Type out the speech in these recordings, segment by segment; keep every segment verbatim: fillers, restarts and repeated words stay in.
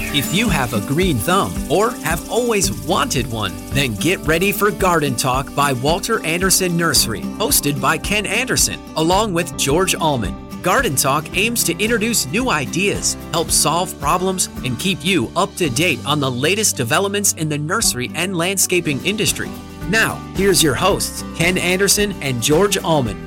If you have a green thumb or have always wanted one, then get ready for Garden Talk by Walter Anderson Nursery, hosted by Ken Anderson, along with George Allman. Garden Talk aims to introduce new ideas, help solve problems, and keep you up to date on the latest developments in the nursery and landscaping industry. Now, here's your hosts, Ken Anderson and George Allman.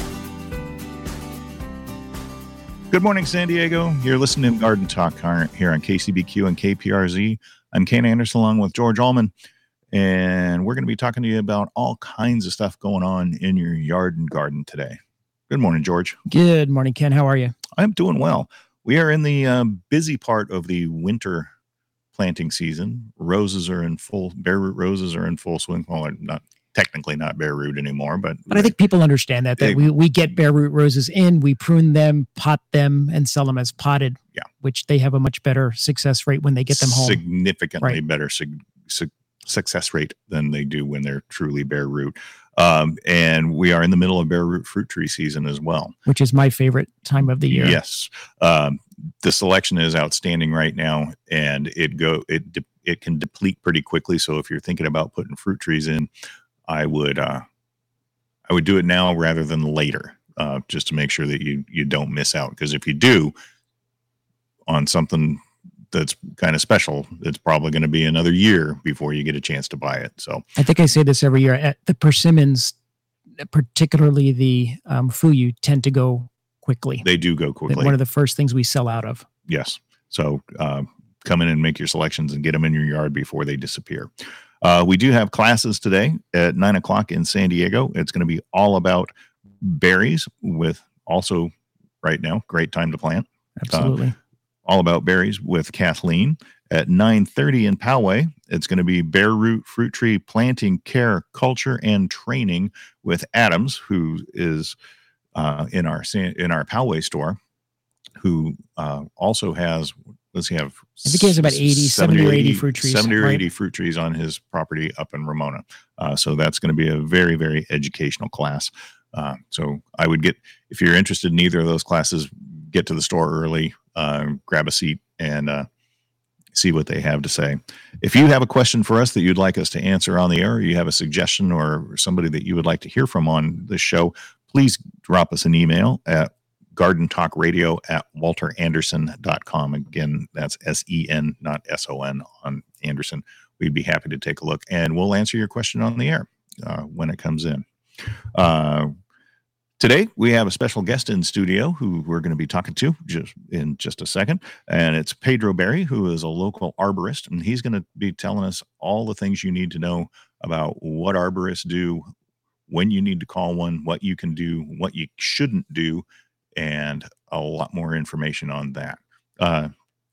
Good morning, San Diego. You're listening to Garden Talk here on K C B Q and K P R Z. I'm Ken Anderson along with George Allman, and we're going to be talking to you about all kinds of stuff going on in your yard and garden today. Good morning, George. Good morning, Ken. How are you? I'm doing well. We are in the um, busy part of the winter planting season. Roses are in full, bare root roses are in full swing. Well, they're not technically not bare root anymore, but but I think people understand that that they, we we get bare root roses in, we prune them, pot them, and sell them as potted. Yeah, which they have a much better success rate when they get them home. Significantly right. better su- su- success rate than they do when they're truly bare root. Um, and we are in the middle of bare root fruit tree season as well, which is my favorite time of the year. Yes, um, the selection is outstanding right now, and it go it de- it can deplete pretty quickly. So if you're thinking about putting fruit trees in, I would uh, I would do it now rather than later, uh, just to make sure that you you don't miss out. Because if you do on something that's kind of special, it's probably going to be another year before you get a chance to buy it. So I think I say this every year. At the persimmons, particularly the um, Fuyu, tend to go quickly. They do go quickly. One of the first things we sell out of. Yes. So uh, come in and make your selections and get them in your yard before they disappear. Uh, we do have classes today at nine o'clock in San Diego. It's going to be all about berries with also right now, great time to plant. Absolutely. Uh, all about berries with Kathleen at nine thirty in Poway. It's going to be bare root fruit tree planting care, culture, and training with Adams, who is uh, in our in our Poway store, who uh, also has, let's see, have I think he has about eighty, seventy or eighty fruit trees. seventy or right? eighty fruit trees on his property up in Ramona. Uh, so that's going to be a very, very educational class. Uh, so I would get, if you're interested in either of those classes, get to the store early, uh, grab a seat, and uh, see what they have to say. If you have a question for us that you'd like us to answer on the air, or you have a suggestion or somebody that you would like to hear from on the show, please drop us an email at garden talk radio at walter anderson dot com. Again, that's S E N, not S O N on Anderson. We'd be happy to take a look, and we'll answer your question on the air uh, when it comes in. Uh, today, we have a special guest in studio who we're going to be talking to just in just a second, and it's Pedro Berry, who is a local arborist, and he's going to be telling us all the things you need to know about what arborists do, when you need to call one, what you can do, what you shouldn't do, and a lot more information on that. Uh,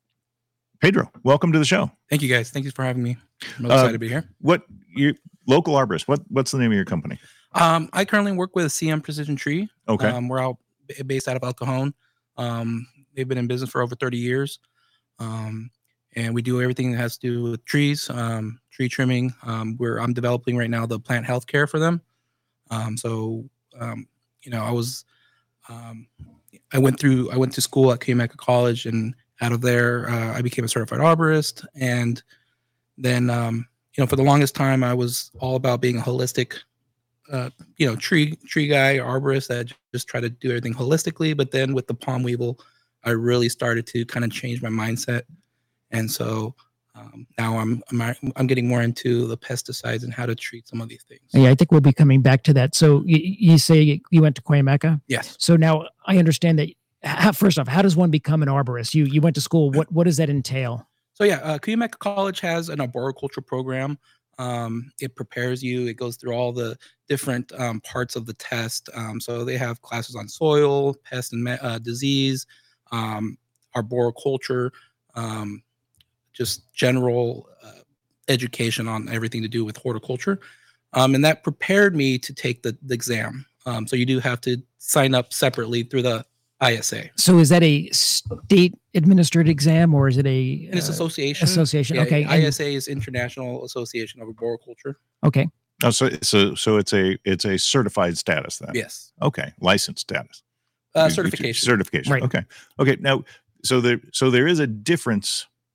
Pedro, welcome to the show. Thank you, guys. Thank you for having me. I'm really uh, excited to be here. What you local arborist? What what's the name of your company? Um, I currently work with C M Precision Tree. Okay, um, we're out based out of El Cajon. Um, they've been in business for over thirty years, um, and we do everything that has to do with trees, um, tree trimming. Um, where I'm developing right now the plant health care for them. Um, so, um, you know, I was. Um, I went through, I went to school at Cuyamaca College, and out of there, uh, I became a certified arborist. And then, um, you know, for the longest time, I was all about being a holistic, uh, you know, tree, tree guy, arborist that just try to do everything holistically. But then with the palm weevil, I really started to kind of change my mindset. And so, Um, now I'm, I'm I'm getting more into the pesticides and how to treat some of these things. Yeah, I think we'll be coming back to that. So you, you say you went to Cuyamaca? Yes. So now I understand that. How, first off, how does one become an arborist? You you went to school. What what does that entail? So yeah, uh, Cuyamaca College has an arboriculture program. Um, it prepares you. It goes through all the different um, parts of the test. Um, so they have classes on soil, pest and uh, disease, um, arboriculture. Um, just general uh, education on everything to do with horticulture. Um, and that prepared me to take the, the exam. Um, so you do have to sign up separately through the I S A. So is that a state administered exam or is it a and it's uh, association? Association. Yeah, okay. I S A and, is International Association of Arboriculture. Okay. Oh, so so so it's a it's a certified status then. Yes. Okay, licensed status. Uh, certification. Certification. Right. Okay. Okay. Now, so there so there is a difference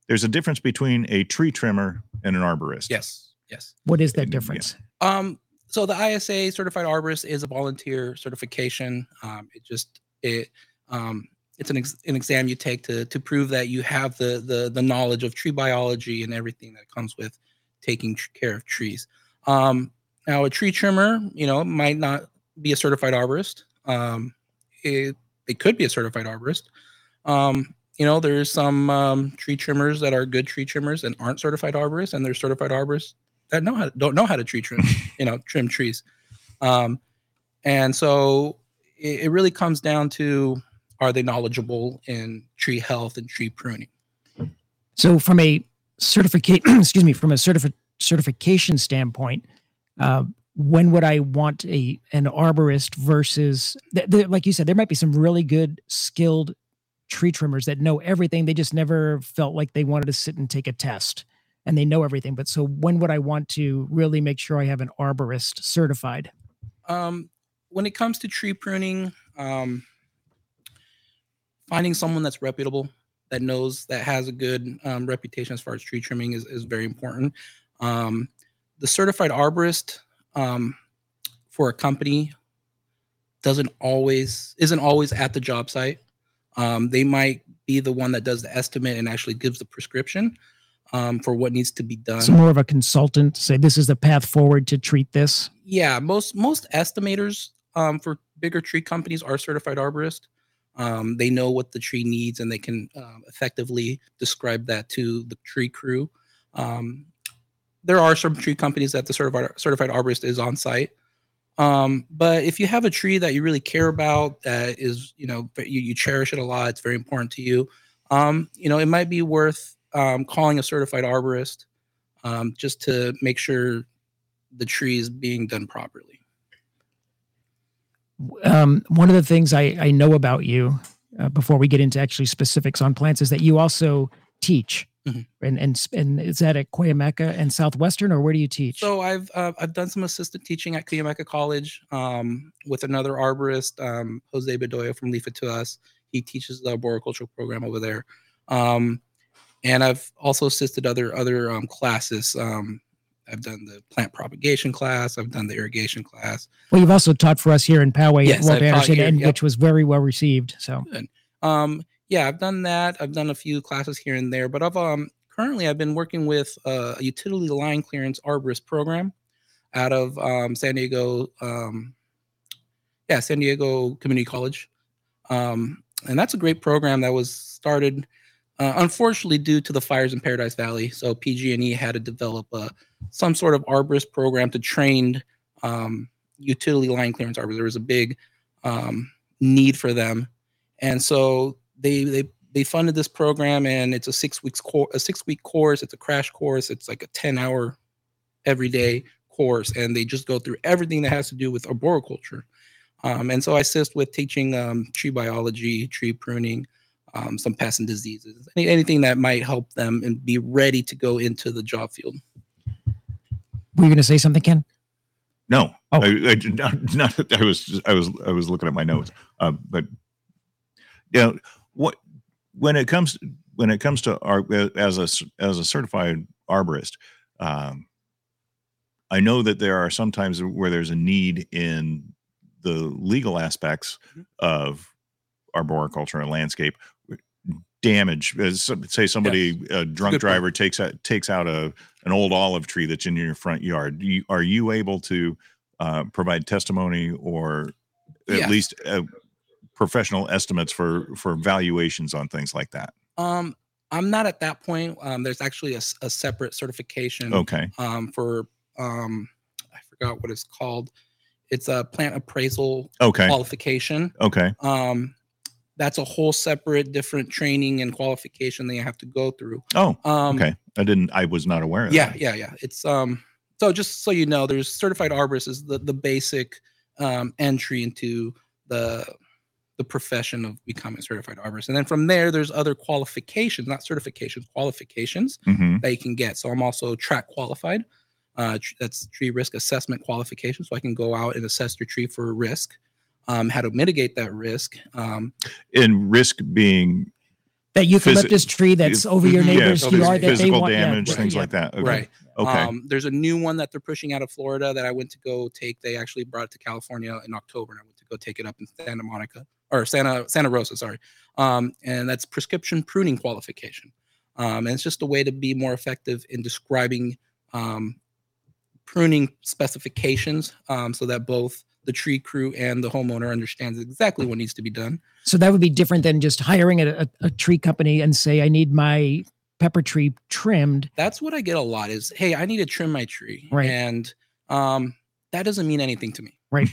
there's a difference between a tree trimmer and an arborist. Yes. Yes. What is that difference? Um, so the I S A certified arborist is a volunteer certification. Um, it just, it, um, it's an, ex- an exam you take to, to prove that you have the, the, the knowledge of tree biology and everything that comes with taking tr- care of trees. Um, now a tree trimmer, you know, might not be a certified arborist. Um, it, it could be a certified arborist. Um, you know, there's some um, tree trimmers that are good tree trimmers and aren't certified arborists, and there's certified arborists that know how to, don't know how to tree trim, you know, trim trees. Um, and so it, it really comes down to, are they knowledgeable in tree health and tree pruning? So from a certification, excuse me, from a certifi- certification standpoint, uh, when would I want a an arborist versus, th- th- like you said, there might be some really good skilled tree trimmers that know everything. They just never felt like they wanted to sit and take a test, and they know everything. But so when would I want to really make sure I have an arborist certified? Um, when it comes to tree pruning, um, finding someone that's reputable, that knows, that has a good um, reputation as far as tree trimming is, is very important. Um, the certified arborist um, for a company doesn't always, isn't always at the job site. Um, they might be the one that does the estimate and actually gives the prescription um, for what needs to be done. So more of a consultant, say this is the path forward to treat this. Yeah, most most estimators um, for bigger tree companies are certified arborists. Um, they know what the tree needs, and they can um, effectively describe that to the tree crew. Um, there are some tree companies that the certified certified arborist is on site. Um, but if you have a tree that you really care about, that is, you know, you, you cherish it a lot, it's very important to you. Um, you know, it might be worth um, calling a certified arborist um, just to make sure the tree is being done properly. Um, one of the things I, I know about you uh, before we get into actually specifics on plants is that you also teach. Mhm. And, and and is that at Cuyamaca and Southwestern, or where do you teach? So I've uh, I've done some assistant teaching at Cuyamaca College um, with another arborist, um, Jose Bedoya from Leaf It To Us. He teaches the arboricultural program over there, um, and I've also assisted other other um, classes. Um, I've done the plant propagation class. I've done the irrigation class. Well, you've also taught for us here in Poway Yes, at Walter I've taught Anderson, here, and yep. which was very well received. So, Good. Um, yeah, I've done that. I've done a few classes here and there, but I've um currently I've been working with uh, a utility line clearance arborist program out of um, San Diego. Um, yeah, San Diego Community College, um, and that's a great program that was started. Uh, unfortunately, due to the fires in Paradise Valley, so P G and E had to develop a, some sort of arborist program to train um, utility line clearance arborists. There was a big um, need for them, and so they they they funded this program, and it's a six weeks course, a six week course. It's a crash course. It's like a ten hour everyday course, and they just go through everything that has to do with arboriculture. Um, and so I assist with teaching um, tree biology, tree pruning, um, some pests and diseases, any, anything that might help them and be ready to go into the job field. were you going to say something, Ken? No, Oh. I, I did not, not. I was I was I was looking at my notes, uh, but yeah, you know, what when it comes when it comes to our as a as a certified arborist, um, I know that there are some times where there's a need in the legal aspects of arboriculture and landscape damage. As some- say somebody Yes. a drunk Good point. driver takes out takes out a an old olive tree that's in your front yard. Do you, are you able to uh, provide testimony or at Yes. least uh, professional estimates for for valuations on things like that? Um, I'm not at that point. Um, there's actually a, s- a separate certification Okay. um, for um, I forgot what it's called. It's a plant appraisal Okay. qualification. Okay. Um, that's a whole separate, different training and qualification that you have to go through. Oh, Um, okay. I didn't. I was not aware of Yeah, that. yeah, yeah. It's um. So just so you know, there's certified arborist is the the basic um, entry into the the profession of becoming a certified arborist, and then from there, there's other qualifications, not certifications, qualifications hmm that you can get. So I'm also track qualified. Uh, tr- that's tree risk assessment qualification. So I can go out and assess your tree for risk, um, how to mitigate that risk. Um, And risk being That eucalyptus tree that's over your neighbor's yeah, yard that they physical want. damage, Yeah, things yeah. like that. Okay. Right. Okay. Um, there's a new one that they're pushing out of Florida that I went to go take. They actually brought it to California in October, and I went to go take it up in Santa Monica or Santa Santa Rosa, sorry. Um, and that's prescription pruning qualification. Um, and it's just a way to be more effective in describing um, pruning specifications, um, so that both the tree crew and the homeowner understands exactly what needs to be done. So that would be different than just hiring a, a, a tree company and say, I need my pepper tree trimmed. That's what I get a lot is, hey, I need to trim my tree. Right. And um, that doesn't mean anything to me. Right.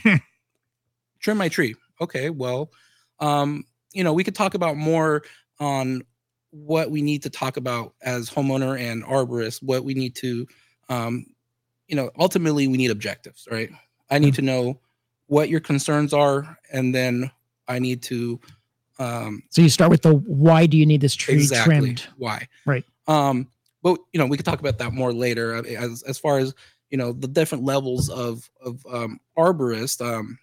Trim my tree. Okay, well, um, you know, we could talk about more on what we need to talk about as homeowner and arborist, what we need to, um, you know, ultimately we need objectives, right? I need to know what your concerns are, and then I need to. Um, so you start with the why do you need this tree exactly trimmed? Why? Right. Um, but you know, we could talk about that more later. As as far as you know, the different levels of of um, arborist. Um,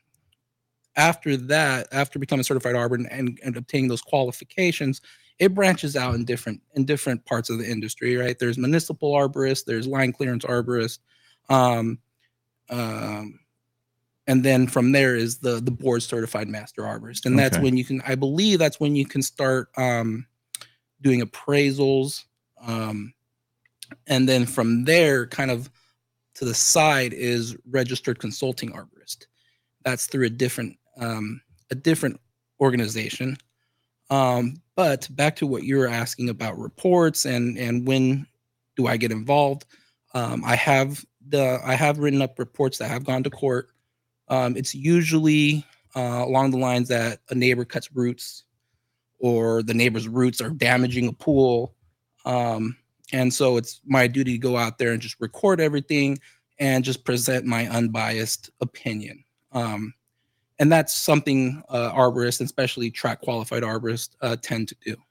after that, after becoming a certified arborist and, and obtaining those qualifications, it branches out in different in different parts of the industry. Right. There's municipal arborist. There's line clearance arborist. Um, um, And then from there is the the board certified master arborist. And that's Okay. when you can, I believe that's when you can start um, doing appraisals. Um, and then from there, kind of to the side is registered consulting arborist. That's through a different um, a different organization. Um, but back to what you were asking about reports and and when do I get involved? Um, I have the I have written up reports that have gone to court. Um, it's usually uh, along the lines that a neighbor cuts roots or the neighbor's roots are damaging a pool. Um, and so it's my duty to go out there and just record everything and just present my unbiased opinion. Um, and that's something uh, arborists, especially track qualified arborists, uh, tend to do.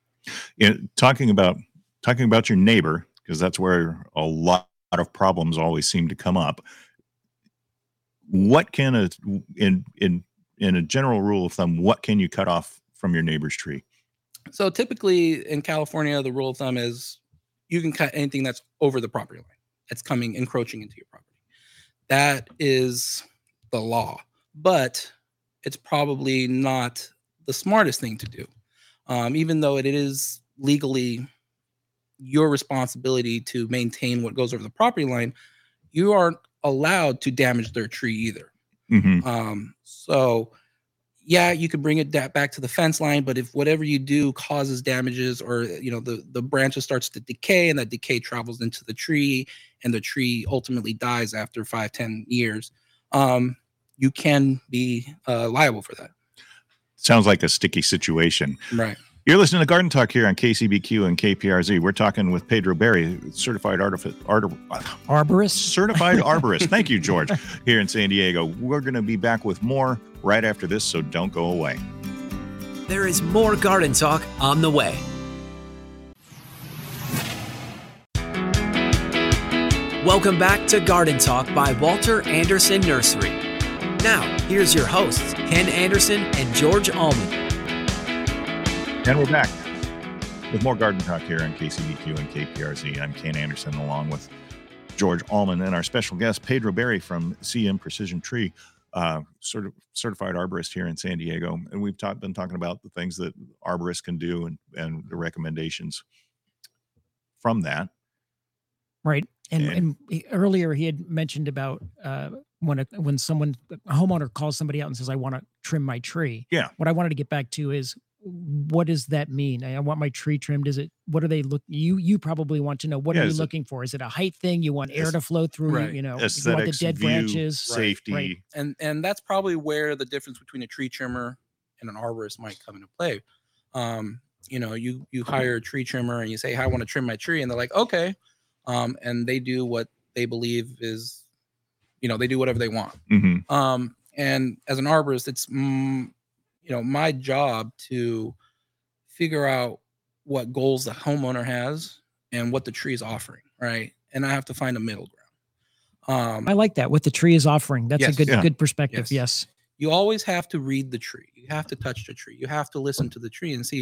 In, talking about talking about your neighbor, because that's where a lot of problems always seem to come up. What can a in in in a general rule of thumb, what can you cut off from your neighbor's tree? So typically in California, the rule of thumb is you can cut anything that's over the property line, that's coming encroaching into your property. That is the law, but it's probably not the smartest thing to do, um, even though it is legally your responsibility to maintain what goes over the property line. You aren't allowed to damage their tree either. Mm-hmm. Um, so yeah, you could bring it da- back to the fence line, but if whatever you do causes damages or, you know, the, the branches starts to decay and that decay travels into the tree and the tree ultimately dies after five, ten years, um, you can be uh, liable for that. Sounds like a sticky situation. Right. You're listening to Garden Talk here on K C B Q and K P R Z. We're talking with Pedro Berry, certified artif- art- Arborist? certified arborist. Thank you, George, here in San Diego. We're going to be back with more right after this, so don't go away. There is more Garden Talk on the way. Welcome back to Garden Talk by Walter Anderson Nursery. Now, here's your hosts, Ken Anderson and George Allman. And we're back with more Garden Talk here on K C B Q and K P R Z. I'm Ken Anderson along with George Allman and our special guest, Pedro Berry from C M Precision Tree, uh, sort of certified arborist here in San Diego. And we've talk, been talking about the things that arborists can do and, and the recommendations from that. Right. And, And- and he- earlier he had mentioned about uh, when a, when someone, a homeowner calls somebody out and says, I want to trim my tree. Yeah. What I wanted to get back to is, what does that mean? I want my tree trimmed. Is it, what are they look, you, you probably want to know, what Yeah, are you is it- looking for? Is it a height thing? You want air Yes. to flow through, Right. you know, you want the Aesthetics, dead view, branches. safety. Right. And and that's probably where the difference between a tree trimmer and an arborist might come into play. Um, you know, you you hire a tree trimmer and you say, hey, I want to trim my tree, and they're like, okay, um, and they do what they believe is, you know, they do whatever they want. Mm-hmm. Um, and as an arborist, it's mm, you know my job to figure out what goals the homeowner has and what the tree is offering, right? And I have to find a middle ground. Um, I like that. What the tree is offering. That's a Yes. good, Yeah. good perspective. Yes. Yes. you always have to read the tree. You have to touch the tree. You have to listen to the tree and see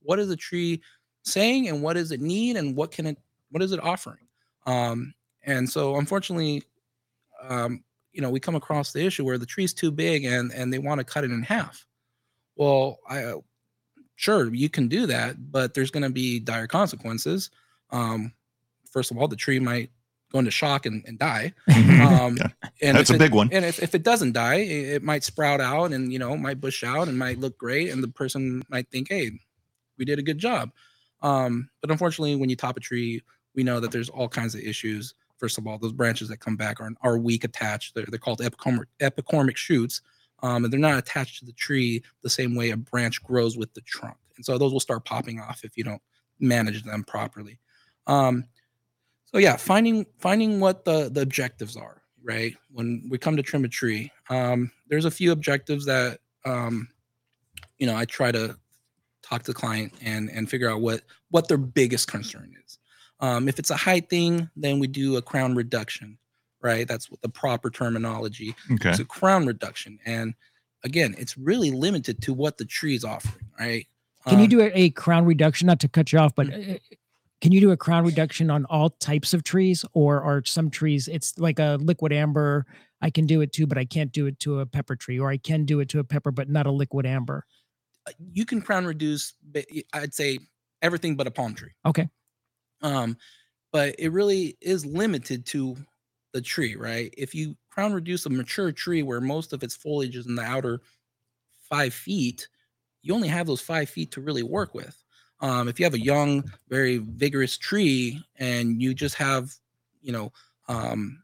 what is the tree saying and what does it need and what can it, what is it offering? Um, and so unfortunately, um, you know, we come across the issue where the tree's too big and, and they want to cut it in half. Well, I, uh, sure, you can do that, but there's going to be dire consequences. Um, first of all, the tree might go into shock and, and die. Um, Yeah. and That's a if big it, one. And if, if it doesn't die, it, it might sprout out and, you know, might bush out and might look great. And the person might think, hey, we did a good job. Um, but unfortunately, when you top a tree, we know that there's all kinds of issues. First of all, those branches that come back are, are weak attached. They're, they're called epicormic, epicormic shoots. Um, and they're not attached to the tree the same way a branch grows with the trunk. And so those will start popping off if you don't manage them properly. Um, so yeah, finding finding what the, the objectives are, right? When we come to trim a tree, um, there's a few objectives that, um, you know, I try to talk to the client and, and figure out what, what their biggest concern is. Um, if it's a height thing, then we do a crown reduction, right? That's what the proper terminology. Okay. It's a crown reduction. And again, it's really limited to what the tree is offering, right? Can you Um, do a, a crown reduction? Not to cut you off, but Mhm. uh, can you do a crown reduction on all types of trees, or are some trees it's like a liquid amber? I can do it too, but I can't do it to a pepper tree, or I can do it to a pepper, but not a liquid amber. you can crown reduce, ba- I'd say everything but a palm tree. Okay. Um, but it really is limited to the tree, right? If you crown reduce a mature tree where most of its foliage is in the outer five feet, you only have those five feet to really work with. Um, if you have a young, very vigorous tree and you just have, you know, um,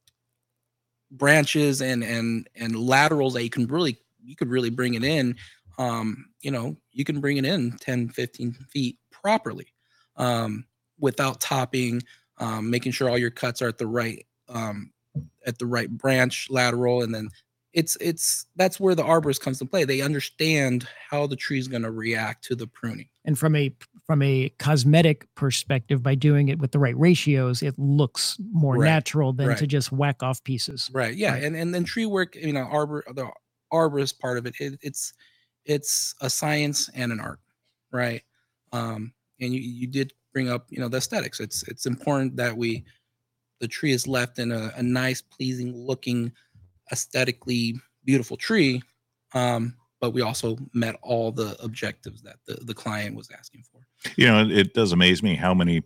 branches and and and laterals that you can really you could really bring it in, um, you know, you can bring it in ten, fifteen feet properly, um, without topping, um, making sure all your cuts are at the right um, at the right branch lateral, and then it's it's that's where the arborist comes to play. They understand how the tree is going to react to the pruning. And from a from a cosmetic perspective, by doing it with the right ratios, it looks more Right, natural than to right. just whack off pieces. Right. Yeah. Right. And and then tree work, you know, arbor the arborist part of it, it it's it's a science and an art, right? Um, and you you did bring up, you know, the aesthetics. It's it's important that we the tree is left in a, a nice, pleasing looking, aesthetically beautiful tree. Um, but we also met all the objectives that the, the client was asking for. You know, it, it does amaze me how many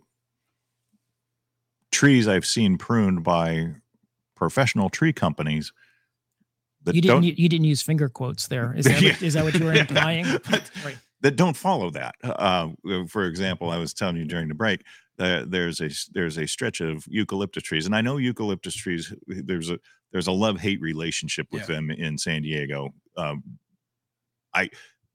trees I've seen pruned by professional tree companies that You didn't don't you, you didn't use finger quotes there. Is that what, is that what you were Yeah. implying? Right. that don't follow that. Uh, for example, I was telling you during the break, uh, there's a there's a stretch of eucalyptus trees, and I know eucalyptus trees. There's a there's a love hate relationship with Yeah. them in San Diego. Um, I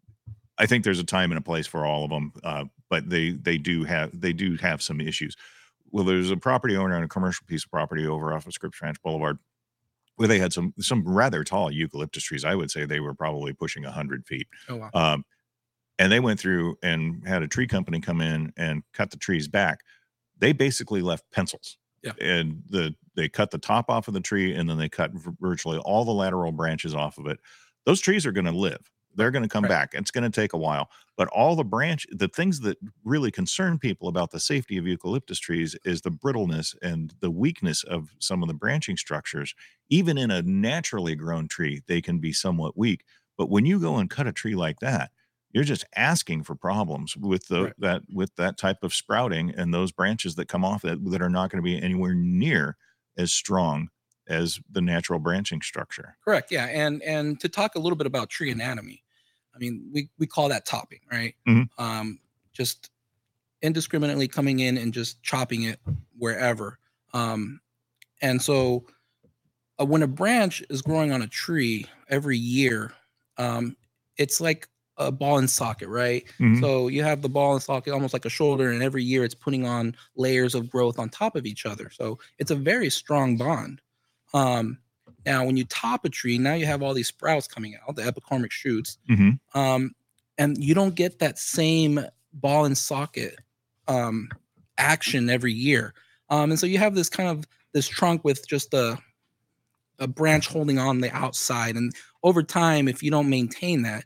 I think there's a time and a place for all of them, uh, but they they do have they do have some issues. Well, there's a property owner on a commercial piece of property over off of Scripps Ranch Boulevard where they had some some rather tall eucalyptus trees. I would say they were probably pushing a hundred feet. Oh wow. Um, and they went through and had a tree company come in and cut the trees back. They basically left pencils. Yeah. And the they cut the top off of the tree, and then they cut v- virtually all the lateral branches off of it. Those trees are going to live. They're going to come Right. back. It's going to take a while, but all the branch, the things that really concern people about the safety of eucalyptus trees is the brittleness and the weakness of some of the branching structures. Even in a naturally grown tree, they can be somewhat weak. But when you go and cut a tree like that, you're just asking for problems with the Right. that with that type of sprouting and those branches that come off that that are not going to be anywhere near as strong as the natural branching structure. Correct. Yeah. And and to talk a little bit about tree anatomy, I mean, we we call that topping, right? Mhm. Um, just indiscriminately coming in and just chopping it wherever. Um, and so uh, when a branch is growing on a tree every year, um, it's like a ball and socket, right? Mhm. So you have the ball and socket almost like a shoulder, and every year it's putting on layers of growth on top of each other. So it's a very strong bond. Um, now, when you top a tree, now you have all these sprouts coming out, the epicormic shoots, Mhm. um, and you don't get that same ball and socket um, action every year. Um, and so you have this kind of this trunk with just a a branch holding on the outside, and over time, if you don't maintain that,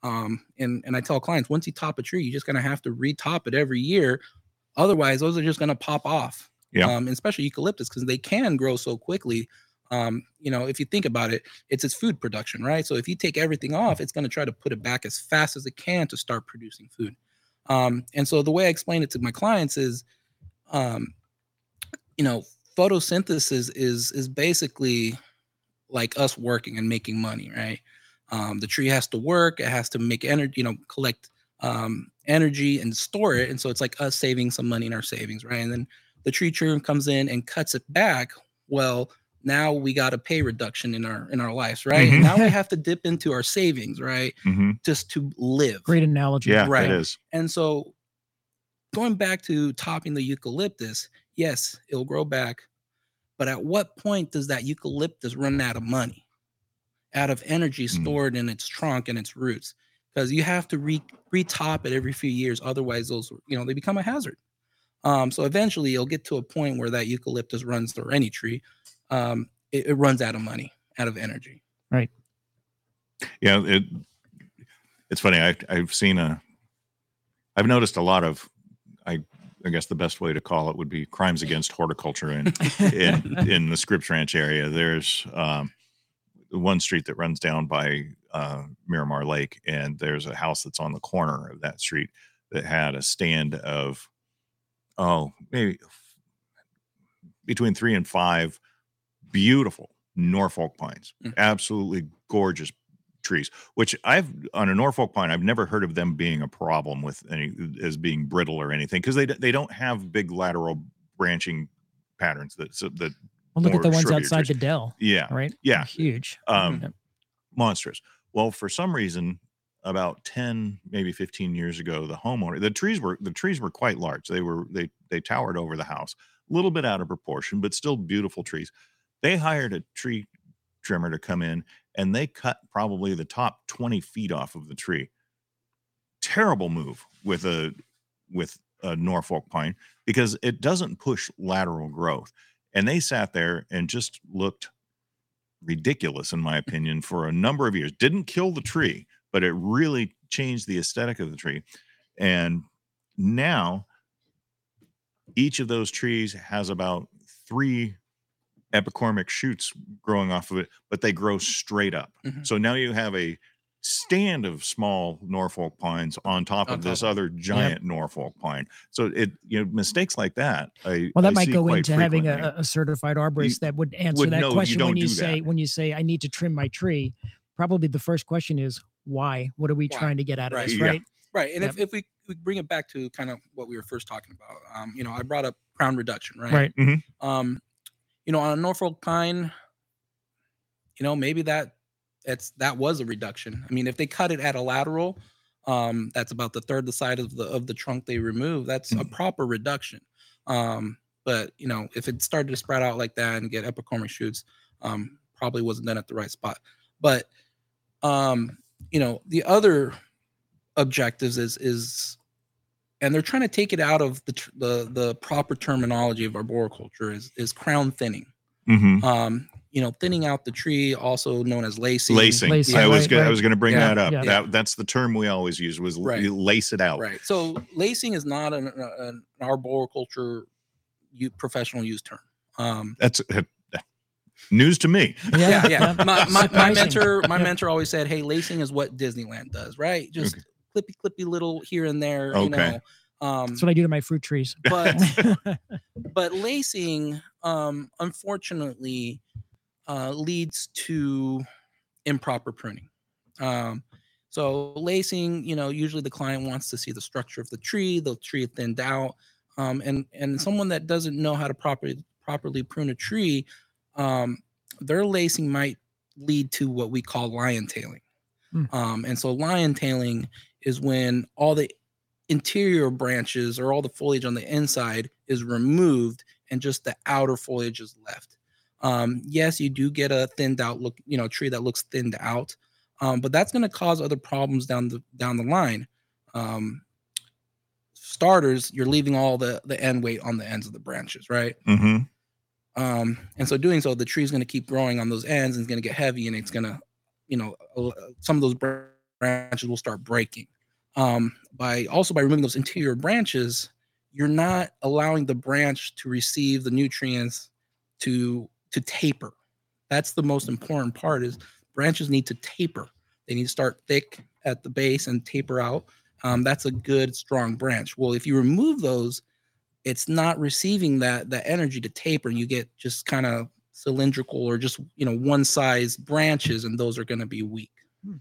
Um, and, and I tell clients, once you top a tree, you're just going to have to retop it every year. Otherwise, those are just going to pop off. Yeah. Um, and especially eucalyptus, because they can grow so quickly. Um, you know, if you think about it, it's its food production, right? So if you take everything off, it's going to try to put it back as fast as it can to start producing food. Um, and so the way I explain it to my clients is, um, you know, photosynthesis is is basically like us working and making money, right? Um, the tree has to work, it has to make energy, you know, collect um, energy and store it. And so it's like us saving some money in our savings, right? And then the tree trimmer comes in and cuts it back. Well, now we got a pay reduction in our in our lives, right? Mhm. And now we have to dip into our savings, right? hmm Just to live. Great analogy. Yeah, Right. it is. And so going back to topping the eucalyptus, yes, it'll grow back. But at what point does that eucalyptus run out of money, out of energy Mm. stored in its trunk and its roots? Because you have to re retop it every few years. Otherwise, those, you know, they become a hazard. Um, so eventually you'll get to a point where that eucalyptus runs, or any tree, um, it, it runs out of money, out of energy. Right. Yeah, it it's funny. I I've seen a I've noticed a lot of I I guess the best way to call it would be crimes against horticulture in in, in the Scripps Ranch area. There's um one street that runs down by uh, Miramar Lake, and there's a house that's on the corner of that street that had a stand of oh maybe between three and five beautiful Norfolk pines, Mm. absolutely gorgeous trees. Which I've on a Norfolk pine, I've never heard of them being a problem with any as being brittle or anything, because they they don't have big lateral branching patterns that so that Well, look more at the ones shrubbier outside trees. the Dell, yeah right? yeah They're huge. um Yep. monstrous. Well, for some reason, about ten, maybe fifteen years ago, the homeowner, the trees were the trees were quite large. They were they they towered over the house, a little bit out of proportion, but still beautiful trees. They hired a tree trimmer to come in, and they cut probably the top twenty feet off of the tree. Terrible move with a with a Norfolk pine, because it doesn't push lateral growth. And they sat there and just looked ridiculous, in my opinion, for a number of years. Didn't kill the tree, but it really changed the aesthetic of the tree. And now each of those trees has about three epicormic shoots growing off of it, but they grow straight up. Mhm. So now you have a stand of small Norfolk pines on top On of this top of other giant Norfolk pine. So it, you know, mistakes like that. I, Well, that I might see go quite into having frequently. a, a certified arborist that would answer would that know you question don't when you do say that. when you say I need to trim my tree. Probably the first question is why? What are we Why? trying to get out of Right. this, Yeah. right? Right. And if, Yep. if we, we bring it back to kind of what we were first talking about, um, you know, I brought up crown reduction, right? Right. Mhm. Um, you know, on a Norfolk pine, you know, maybe that it's that was a reduction. I mean, if they cut it at a lateral, um, that's about the third the side of the of the trunk they remove. That's a Mhm. proper reduction. Um, but you know, if it started to spread out like that and get epicormic shoots, um, probably wasn't done at the right spot. But um, you know, the other objectives is is and they're trying to take it out of the tr- the the proper terminology of arboriculture is is crown thinning. Mhm. Um, you know, thinning out the tree, also known as lacing. Lacing. Lacing, I was right, go- I right. was going to bring Yeah, that up. yeah. That that's the term we always use, was l- Right. you lace it out. Right. So lacing is not an, an arboriculture u- professional use term. Um, That's uh, news to me. yeah, yeah. My, my, my Surprising. mentor, my Yep. mentor always said, "Hey, lacing is what Disneyland does, right? Just Okay. clippy, clippy little here and there, you Okay. know." Um, That's what I do to my fruit trees. but but lacing, um, unfortunately, uh, leads to improper pruning. Um, so lacing, you know, usually the client wants to see the structure of the tree, the tree thinned out, um, and and someone that doesn't know how to properly properly prune a tree, um, their lacing might lead to what we call lion tailing. Hmm. Um, and so lion tailing is when all the interior branches or all the foliage on the inside is removed and just the outer foliage is left. Um, yes, you do get a thinned out look, you know, tree that looks thinned out, um, but that's going to cause other problems down the down the line. Um, starters, you're leaving all the the end weight on the ends of the branches, right? hmm Um, and so doing so, the tree is going to keep growing on those ends and it's going to get heavy and it's going to, you know, uh, some of those branches will start breaking. Um, by also by removing those interior branches, you're not allowing the branch to receive the nutrients to to taper. That's the most important part, is branches need to taper. They need to start thick at the base and taper out. Um, that's a good, strong branch. Well, if you remove those, it's not receiving that that energy to taper, and you get just kind of cylindrical or just, you know, one size branches, and those are going to be weak. Hmm.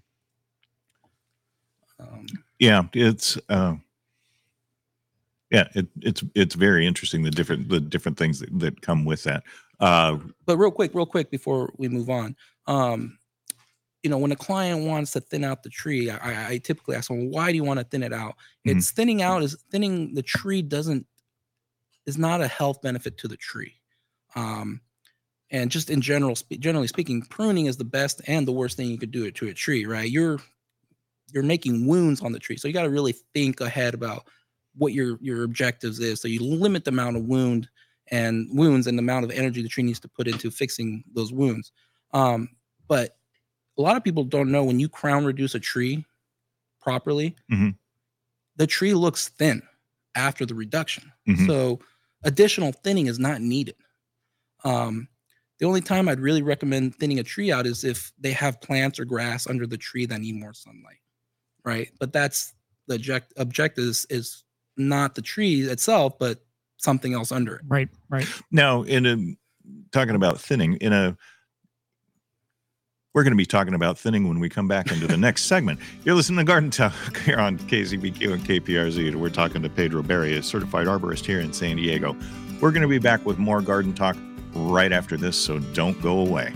Um, yeah, it's uh, yeah, it, it's it's very interesting, the different the different things that, that come with that. Uh, but real quick, real quick before we move on, um, you know, when a client wants to thin out the tree, I, I typically ask them, why do you want to thin it out? Mm-hmm. It's thinning out is thinning the tree doesn't is not a health benefit to the tree. Um, and just in general, generally speaking, pruning is the best and the worst thing you could do it to a tree, right? You're you're making wounds on the tree, so you got to really think ahead about what your your objectives is. So you limit the amount of wound and wounds and the amount of energy the tree needs to put into fixing those wounds. Um, but a lot of people don't know, when you crown reduce a tree properly, mm-hmm. the tree looks thin after the reduction. Mm-hmm. So additional thinning is not needed. Um, the only time I'd really recommend thinning a tree out is if they have plants or grass under the tree that need more sunlight, right? But that's the object objective is, is not the tree itself, but something else under it. Right, right. Now, in a, talking about thinning, in a we're going to be talking about thinning when we come back into the next segment. You're listening to Garden Talk here on K Z B Q and K P R Z. We're talking to Pedro Berry, a certified arborist here in San Diego. We're going to be back with more Garden Talk right after this, so don't go away.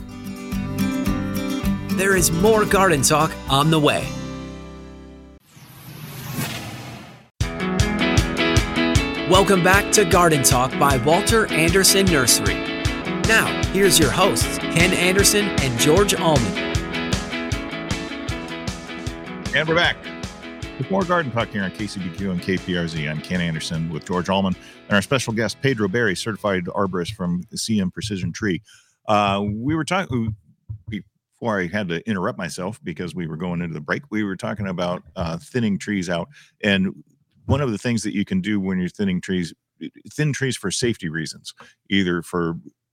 There is more Garden Talk on the way. Welcome back to Garden Talk by Walter Anderson Nursery. Now, here's your hosts, Ken Anderson and George Allman. And we're back with more Garden Talk here on K C B Q and K P R Z. I'm Ken Anderson with George Allman and our special guest, Pedro Berry, certified arborist from C M Precision Tree. Uh, we were talking, before I had to interrupt myself because we were going into the break, we were talking about uh, thinning trees out. And one of the things that you can do when you're thinning trees, thin trees for safety reasons, either for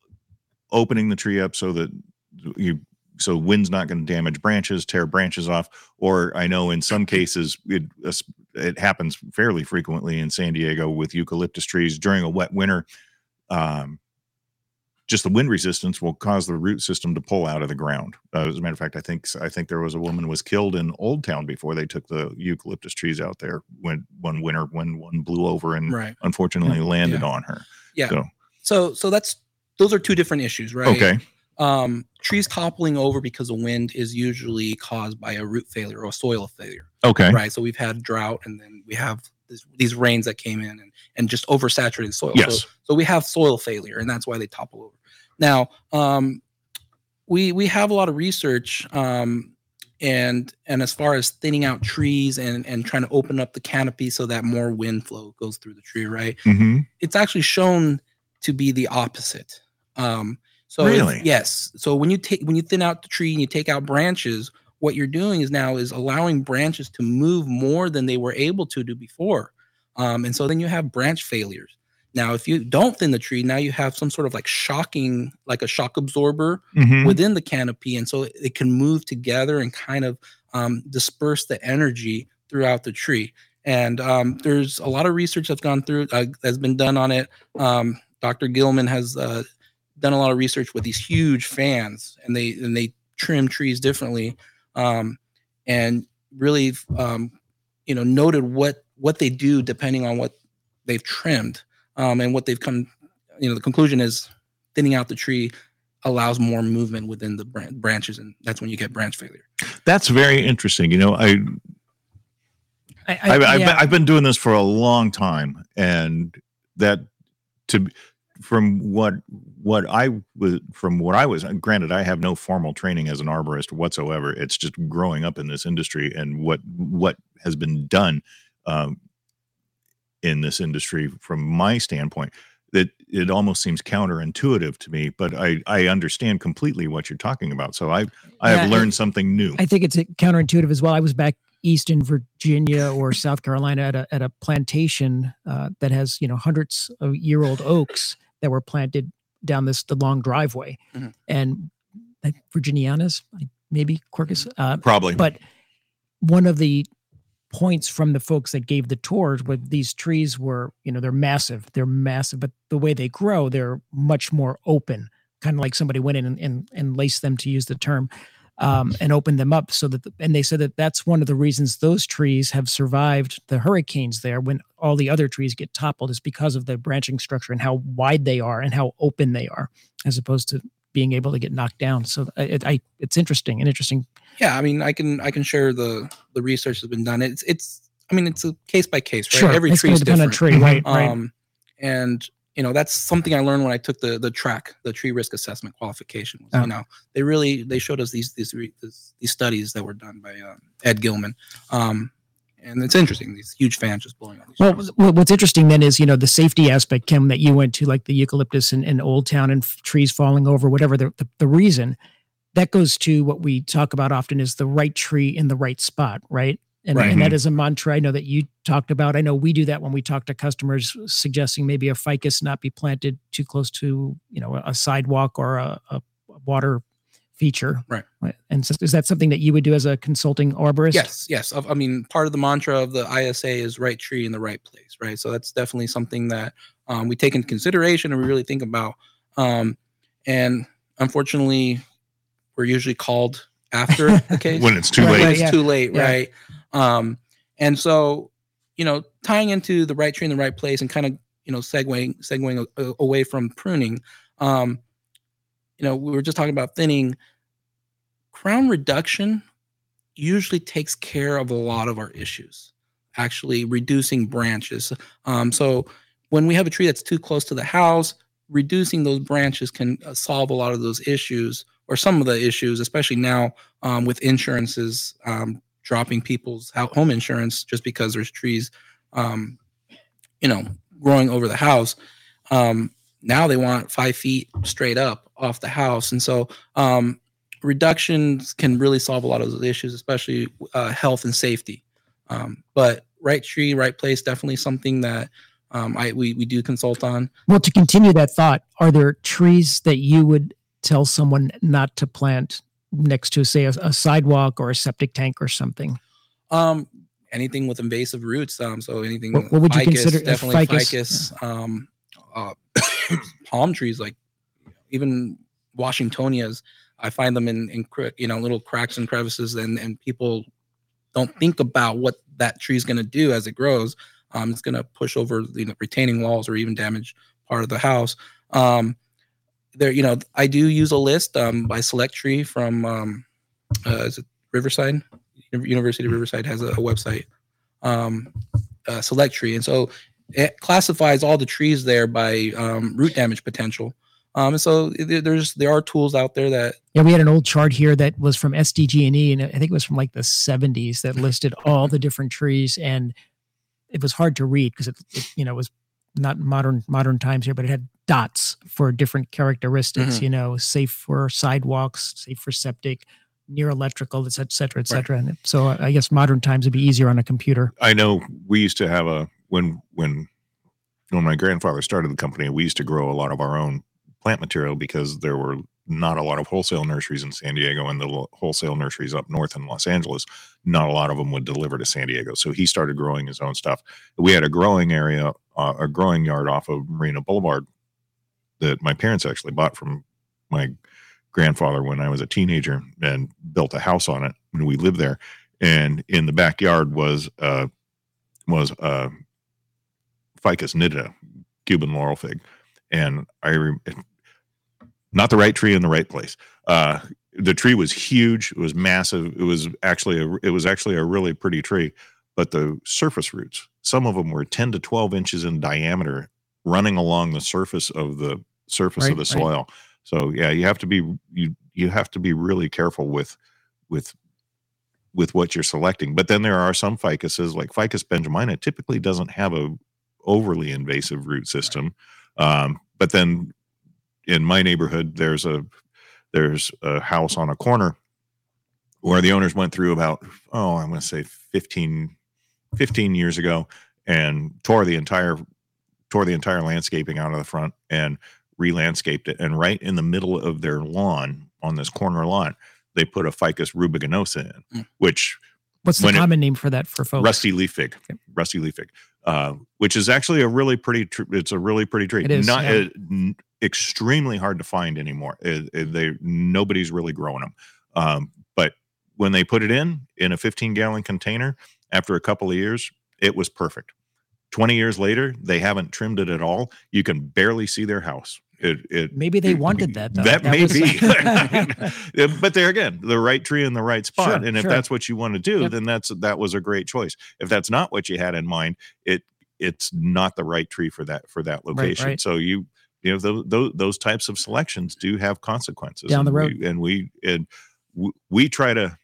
opening the tree up so that you so wind's not going to damage branches, tear branches off, or I know in some cases it it happens fairly frequently in San Diego with eucalyptus trees during a wet winter. Um, just the wind resistance will cause the root system to pull out of the ground. Uh, as a matter of fact, I think I think there was a woman was killed in Old Town before they took the eucalyptus trees out there when one winter when one blew over and right. unfortunately landed yeah. on her. Yeah. So, so so that's those are two different issues, right? Okay. Um, trees toppling over because of wind is usually caused by a root failure or a soil failure. Okay. Right. So we've had drought, and then we have this, these rains that came in and, and just oversaturated soil. Yes. So, so we have soil failure, and that's why they topple over. Now, um, we we have a lot of research, um, and and as far as thinning out trees and and trying to open up the canopy so that more wind flow goes through the tree, right? Mm-hmm. It's actually shown to be the opposite. Um, so really? Yes. So when you take when you thin out the tree and you take out branches, what you're doing is now is allowing branches to move more than they were able to do before. Um, and so then you have branch failures. Now, if you don't thin the tree, now you have some sort of like shocking, like a shock absorber mm-hmm. within the canopy. And so it can move together and kind of um, disperse the energy throughout the tree. And um, there's a lot of research that's gone through, uh, that's been done on it. Um, Doctor Gilman has uh, done a lot of research with these huge fans, and they and they trim trees differently, um, and really, um, you know, noted what what they do depending on what they've trimmed, um, and what they've come. You know, the conclusion is thinning out the tree allows more movement within the bran- branches, and that's when you get branch failure. That's very interesting. You know, I. I, I I've, I've, yeah. been, I've been doing this for a long time, and that to from what what I was from what I was granted, I have no formal training as an arborist whatsoever. It's just growing up in this industry and what what has been done um, in this industry from my standpoint. That it almost seems counterintuitive to me, but I, I understand completely what you're talking about. So I, I have Yeah, learned I- something new. I think it's counterintuitive as well. I was back east in Virginia or South Carolina at a at a plantation uh, that has, you know, hundreds of year old oaks that were planted down this the long driveway, Mhm. and uh, Virginianas, maybe Quercus, uh, Probably. but one of the points from the folks that gave the tours with these trees were, you know, they're massive, they're massive, but the way they grow, they're much more open, kind of like somebody went in and, and, and laced them, to use the term, um, and opened them up so that, the, and they said that that's one of the reasons those trees have survived the hurricanes there when all the other trees get toppled, is because of the branching structure and how wide they are and how open they are, as opposed to being able to get knocked down. So it, I, it's interesting, an interesting. Yeah, I mean, I can I can share the the research that's been done. It's it's I mean, it's a case by case, right? Sure, Every it's tree going is to depend on different. tree, right? Right. Um, and you know, that's something I learned when I took the the track, the tree risk assessment qualification. Was, Oh. You know, they really they showed us these these re- these, these studies that were done by um, Ed Gilman, um, and it's interesting. These huge fans just blowing on these Well, trees. wh- what's interesting then is, you know, the safety aspect, Kim, that you went to, like the eucalyptus in, in Old Town and f- trees falling over, whatever the, the, the reason, that goes to what we talk about often is the right tree in the right spot, right? And, Right. and that is a mantra I know that you talked about. I know we do that when we talk to customers, suggesting maybe a ficus not be planted too close to, you know, a sidewalk or a, a water feature. Right. And so is that something that you would do as a consulting arborist? Yes, yes. I I mean, part of the mantra of the I S A is right tree in the right place, right? So that's definitely something that um, we take into consideration and we really think about. Um, and unfortunately, we're usually called after the case When it's too Right, late. when right, it's yeah. too late, Yeah. right? Um, and so, you know, tying into the right tree in the right place and kind of, you know, segueing segueing a- a- away from pruning. Um, you know, we were just talking about thinning. Crown reduction usually takes care of a lot of our issues, actually reducing branches. Um, so when we have a tree that's too close to the house, reducing those branches can uh, solve a lot of those issues, or some of the issues, especially now um, with insurances um, dropping people's hou- home insurance just because there's trees, um, you know, growing over the house. Um, now they want five feet straight up off the house, and so um, reductions can really solve a lot of those issues, especially uh, health and safety. Um, but right tree, right place, definitely something that um, I we we do consult on. Well, to continue that thought, are there trees that you would tell someone not to plant next to, say, a, a sidewalk or a septic tank or something? Um, anything with invasive roots. Um, so anything. What- what would you ficus, consider a Definitely ficus? ficus. Um, uh, palm trees, like even Washingtonias. I find them in in cr- you know little cracks and crevices, and and people don't think about what that tree is going to do as it grows. Um, it's going to push over you know retaining walls or even damage part of the house. Um, there, you know, I do use a list um, by Select Tree from um, uh, is it Riverside? University of Riverside has a, a website, um, uh, Select Tree, and so it classifies all the trees there by um, root damage potential. Um, and so there- there's there are tools out there that Yeah, we had an old chart here that was from S D G and E, and I think it was from like the seventies that listed all the different trees, and it was hard to read because it, it, you know, was not modern modern times here, but it had dots for different characteristics. Mhm. You know, safe for sidewalks, safe for septic, near electrical, et cetera, et cetera, et cetera. And so I guess modern times would be easier on a computer. I know we used to have a when when when my grandfather started the company, we used to grow a lot of our own plant material because there were not a lot of wholesale nurseries in San Diego, and the lo- wholesale nurseries up north in Los Angeles, not a lot of them would deliver to San Diego. So he started growing his own stuff. We had a growing area, uh, a growing yard off of Marina Boulevard that my parents actually bought from my grandfather when I was a teenager and built a house on it when we lived there. And in the backyard was uh was uh ficus nitida, Cuban laurel fig, and I re- not the right tree in the right place. Uh, the tree was huge. It was massive. It was actually a, it was actually a really pretty tree, but the surface roots, some of them were ten to twelve inches in diameter, running along the surface of the surface Right, of the right. soil. So yeah, you have to be you you have to be really careful with with with what you're selecting. But then there are some ficuses, like Ficus benjamina, typically doesn't have a overly invasive root system. Um, but then in my neighborhood, there's a there's a house on a corner where the owners went through about, oh, I'm going to say fifteen, fifteen years ago and tore the entire tore the entire landscaping out of the front and re-landscaped it. And right in the middle of their lawn, on this corner lot, they put a Ficus rubiginosa in, mm. which what's the common it, name for that for folks? Rusty leaf fig, okay. Rusty leaf fig, uh, which is actually a really pretty. Tr- it's a really pretty tree. It is not yeah. uh, n- extremely hard to find anymore. It, it, they nobody's really growing them. Um, but when they put it in in a fifteen gallon container, after a couple of years, it was perfect. twenty years later, they haven't trimmed it at all. You can barely see their house. It, it maybe they wanted that though. That, that may was... be. But there again, the right tree in the right spot. Sure, and if sure. that's what you want to do, yep. then that's that was a great choice. If that's not what you had in mind, it it's not the right tree for that for that location. Right, right. So you you know those, those those types of selections do have consequences down the and road. We, and we and we, we try to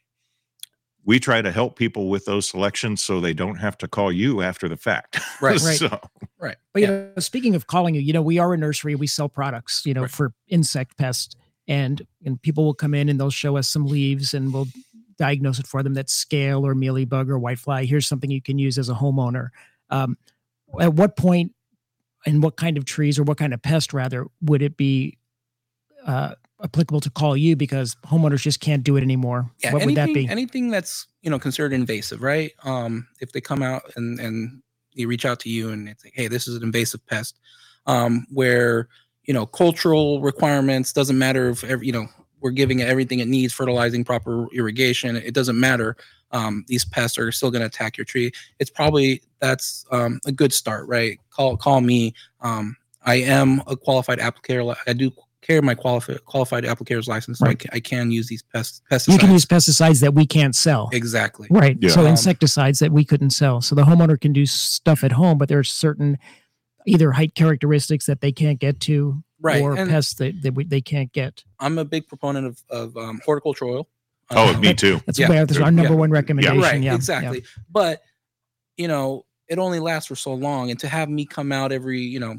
we try to help people with those selections so they don't have to call you after the fact. Right, right. so, right. But, you yeah. know, speaking of calling you, you know, we are a nursery. We sell products, you know, right. for insect pests. And, and people will come in and they'll show us some leaves and we'll diagnose it for them. That's scale or mealybug or whitefly. Here's something you can use as a homeowner. Um, at what point and what kind of trees or what kind of pest, rather, would it be uh, applicable to call you because homeowners just can't do it anymore? Yeah, what anything, would that be? Anything that's, you know, considered invasive, right? Um, if they come out and, and you reach out to you and it's like, hey, this is an invasive pest, um, where, you know, cultural requirements, doesn't matter if, every, you know, we're giving it everything it needs, fertilizing, proper irrigation, it doesn't matter. Um, these pests are still going to attack your tree. It's probably, that's um, a good start, right? Call, call me. Um, I am a qualified applicator. I do carry my qualified qualified applicator's license, so right. I, can, I can use these pest, pesticides. You can use pesticides that we can't sell. Exactly. Right. Yeah. So Um, insecticides that we couldn't sell. So the homeowner can do stuff at home, but there are certain either height characteristics that they can't get to, Right. or And pests that, that we, they can't get. I'm a big proponent of, of um, horticultural oil. oh, Um, me too. That's, Yeah. where, that's our number Yeah. one recommendation. Right, Yeah, exactly. yeah. But, you know, it only lasts for so long. And to have me come out every, you know,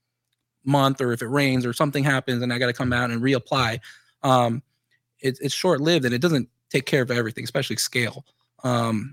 month, or if it rains or something happens and I got to come out and reapply, um, it, it's short lived and it doesn't take care of everything, especially scale. Um,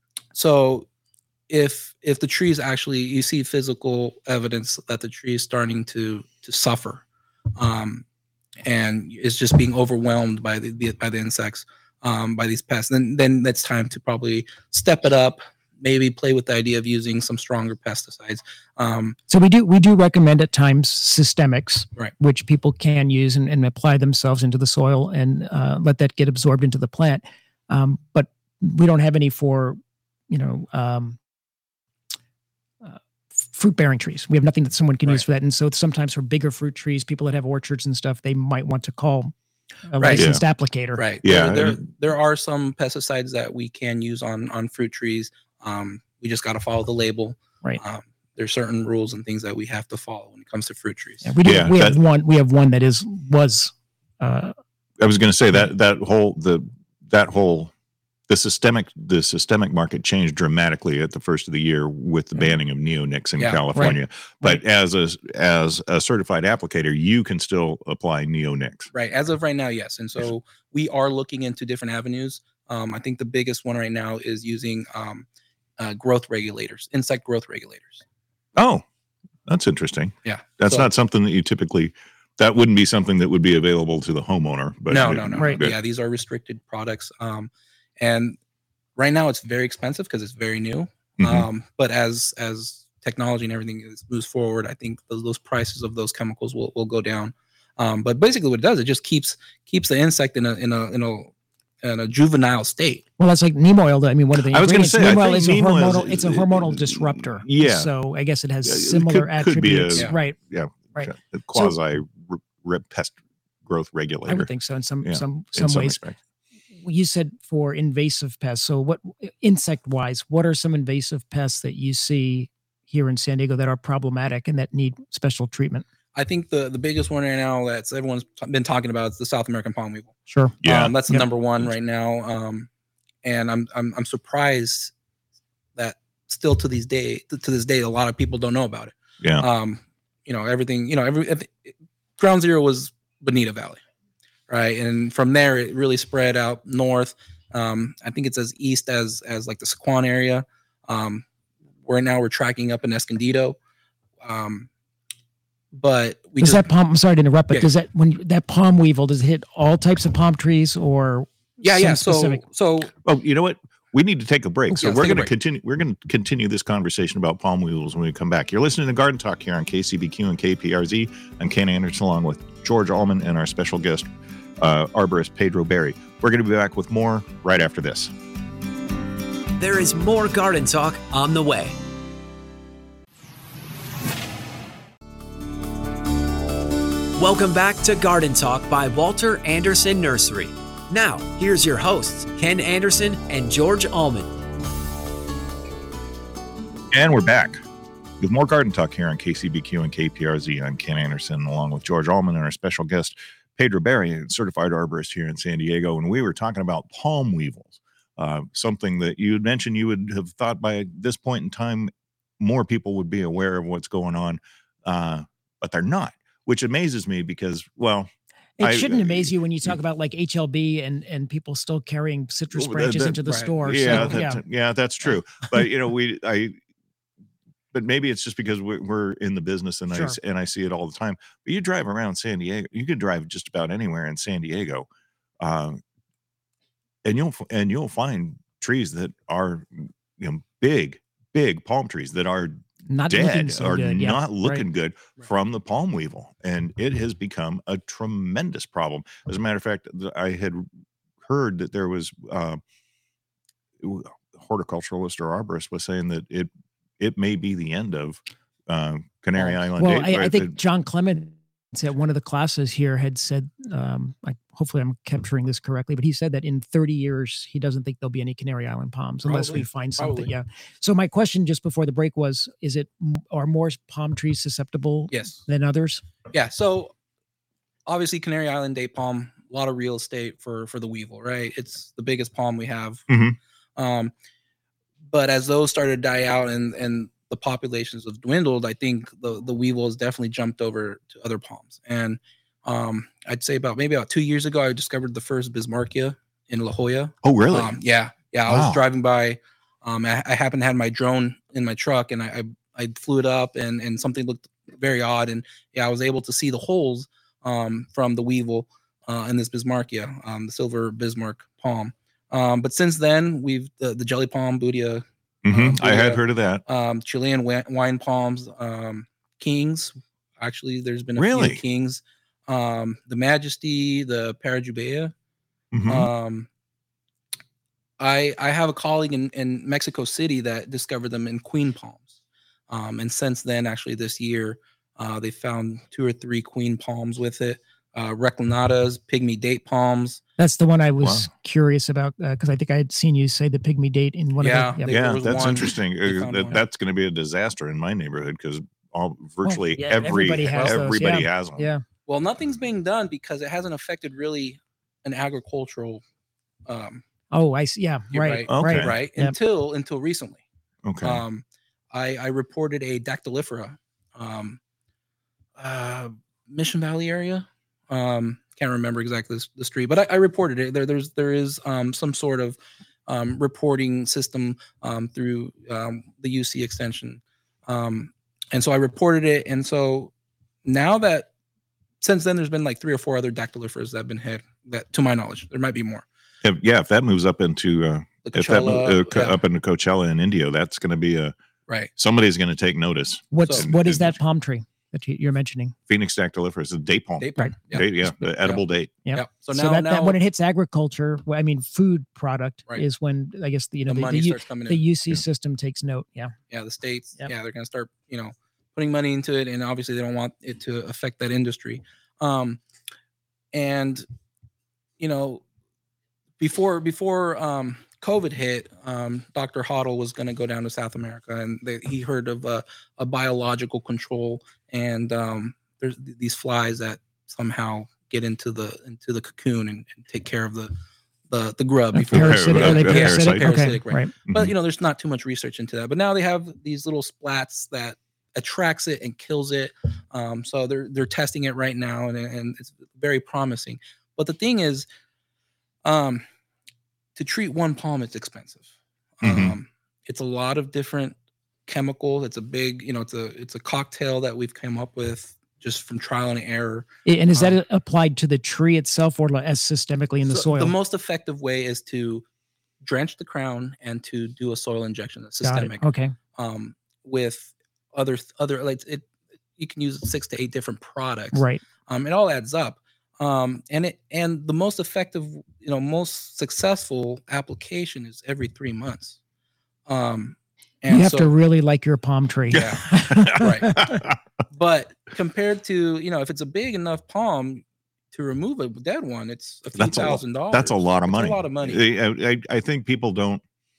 so if if the tree is actually, you see physical evidence that the tree is starting to to suffer, um, and is just being overwhelmed by the, the by the insects, um, by these pests, then then that's time to probably step it up. Maybe play with the idea of using some stronger pesticides. Um, So we do we do recommend at times systemics, Right. which people can use and, and apply themselves into the soil and uh, let that get absorbed into the plant. Um, but we don't have any for, you know, um, uh, fruit-bearing trees. We have nothing that someone can Right. use for that. And so sometimes for bigger fruit trees, people that have orchards and stuff, they might want to call a Right. licensed applicator. right. Yeah, There, there, and- there are some pesticides that we can use on on fruit trees. Um, we just got to follow the label. Right. Um, there's certain rules and things that we have to follow when it comes to fruit trees. Yeah, we do. Yeah, we have that- one. We have one that is was. Uh, I was going to say that that whole the that whole the systemic the systemic market changed dramatically at the first of the year with the Yeah. banning of neonics in Yeah, California. right. But as a as a certified applicator, you can still apply neonics. Right. As of right now, yes. And so we are looking into different avenues. Um, I think the biggest one right now is using um, uh, growth regulators, insect growth regulators. Oh, that's interesting. Yeah. That's So- not something that you typically. That wouldn't be something that would be available to the homeowner. But no, no, no, Right. no. Yeah, these are restricted products. Um, and right now it's very expensive because it's very new. Mhm. Um, but as as technology and everything is, moves forward, I think those, those prices of those chemicals will, will go down. Um, but basically, what it does, it just keeps keeps the insect in a in a in a in a juvenile state. Well, that's like neem oil. I mean, one of the I was gonna ingredients. say, I neem oil think is a neem oil is- hormonal. It's a hormonal disruptor. Yeah. So I guess it has Yeah, it similar could- could be a- attributes. Yeah. Right. Right. quasi re- re- pest growth regulator. I would think so in some Yeah, some in some ways. respect. You said for invasive pests. So what insect wise, what are some invasive pests that you see here in San Diego that are problematic and that need special treatment? I think the the biggest one right now that's everyone's t- been talking about is the South American palm weevil. Sure. Yeah. Um, that's the Yep. number one right now. Um, and I'm I'm I'm surprised that still to these day to this day a lot of people don't know about it. Yeah. Um, you know, everything, you know, every ground zero was Bonita Valley, right? And from there, it really spread out north. Um, I think it's as east as as like the Sequan area. Um, where now we're tracking up in Escondido. Um, but we does just, that palm? I'm sorry to interrupt, but yeah. does that when you- that palm weevil does it hit all types of palm trees or yeah, some yeah. So, specific? so Oh, you know what? We need to take a break. Okay, So let's we're take a going to break. continue. We're going to continue this conversation about palm weevils when we come back. You're listening to Garden Talk here on K C B Q and K P R Z. I'm Ken Anderson along with George Allman and our special guest, uh, arborist Pedro Berry. We're going to be back with more right after this. There is more Garden Talk on the way. Welcome back to Garden Talk by Walter Anderson Nursery. Now, here's your hosts, Ken Anderson and George Allman. And we're back with more Garden Talk here on K C B Q and K P R Z. I'm Ken Anderson along with George Allman and our special guest, Pedro Berry, a certified arborist here in San Diego. And we were talking about palm weevils, uh, something that you had mentioned you would have thought by this point in time, more people would be aware of what's going on, uh, but they're not, which amazes me because, well, It I- shouldn't amaze you when you talk about like H L B and and people still carrying citrus Well, branches that- into the right. store. yeah, so, that, yeah. yeah, that's true. But you know, we, I, but maybe it's just because we're, we're in the business and I Sure. s- and I see it all the time. But you drive around San Diego, you could drive just about anywhere in San Diego, um, and you'll f- and you'll find trees that are, you know, big, big palm trees that are Not looking dead so or good. Yeah, not looking right. good Right. from the palm weevil, and it has become a tremendous problem. As a matter of fact, th- I had heard that there was uh, w- horticulturalist or arborist was saying that it it may be the end of uh, Canary Oh, Island. Well, date, I, I right? think That- John Clement at one of the classes here had said, um, I, hopefully I'm capturing this correctly, but he said that in thirty years, he doesn't think there'll be any Canary Island palms unless we Probably, find something. probably. Yeah. So my question just before the break was, is it, m- are more palm trees susceptible yes. than others? Yeah. So obviously Canary Island date palm, a lot of real estate for, for the weevil, right? It's the biggest palm we have. Mhm. Um, but as those started to die out and, and the populations have dwindled, I think the, the weevil has definitely jumped over to other palms. And um, I'd say about maybe about two years ago, I discovered the first Bismarckia in La Jolla. Oh, really? Um, yeah. Yeah. I Wow. was driving by. Um, I, I happened to have my drone in my truck and I, I, I flew it up and, and something looked very odd. And yeah, I was able to see the holes um, from the weevil uh, in this Bismarckia, um, the silver Bismarck palm. Um, but since then, we've the, the jelly palm, Boodia, Mhm. um, I had Boodia, heard of that. um, Chilean wi- wine palms, um, kings. Actually, there's been a Really? few kings. Um, the Majesty, the Parajubea. Mhm. Um, I I have a colleague in, in Mexico City that discovered them in queen palms. Um, and since then, actually this year, uh, they found two or three queen palms with it. Uh, Reclinatas, pygmy date palms. That's the one I was Wow. curious about because I think I had seen you say the pygmy date in one Yeah, of the. they- Yeah. there Yeah, was that's one- interesting. they Uh, found that, one. that's going to be a disaster in my neighborhood because all virtually yeah, every everybody has those, everybody yeah. has them. Yeah. Well, nothing's being done because it hasn't affected really an agricultural um, Oh, I see. Yeah. Yeah, Right. right, Right. Okay. right Yep. until until recently. Okay. Um, I, I reported a dactylifera, um, uh, Mission Valley area. Um, can't remember exactly the, the street, but I, I reported it. There, there's there is um, some sort of um, reporting system um, through um, the U C extension, um, and so I reported it. And so now that since then, there's been like three or four other dactyliferas that have been hit. That, to my knowledge, there might be more. If, yeah, if that moves up into uh, The if that mo- Coachella, uh, co- yeah, up into Coachella in India, that's going to be a right. somebody's going to take notice. What's So- what is that palm tree that you- you're mentioning? Phoenix dactyliferous, a date palm, Date Right. palm. Yeah. date, yeah, the edible date. Yep. Yep. So So, now, that, now that when it hits agriculture, well, I mean food product Right. is when I guess the, you know the the, money the, U- starts coming the in. U C Yeah. system takes note. Yeah. Yeah, the states. Yep. Yeah, they're gonna start, you know, putting money into it, and obviously they don't want it to affect that industry. Um, and you know, before before um, COVID hit, um, Doctor Hoddle was going to go down to South America, and they, he heard of a, a biological control, and um, there's th- these flies that somehow get into the into the cocoon and, and take care of the the the grub Uh, before parasitic, uh, are they uh, parasitic? parasite. Okay. Parasitic, right. Right. But Mhm. you know, there's not too much research into that. But now they have these little splats that attracts it and kills it. Um, so they're they're testing it right now, and and it's very promising. But the thing is, um, to treat one palm, it's expensive. Mhm. Um, it's a lot of different chemicals. It's a big, you know, it's a it's a cocktail that we've come up with just from trial and error. I- And is Um, that applied to the tree itself or like as systemically in the So soil? The most effective way is to drench the crown and to do a soil injection that's Got it. systemic. Okay. Um, with other other like it, you can use six to eight different products. Right. Um, it all adds up. Um, and it and the most effective, you know, most successful application is every three months. Um, and You have so, to really like your palm tree. Yeah. Right. But compared to, you know, if it's a big enough palm to remove a dead one, it's a few That's a lot- thousand dollars. That's a lot of It's money. A lot of money. I, I, I think people don't.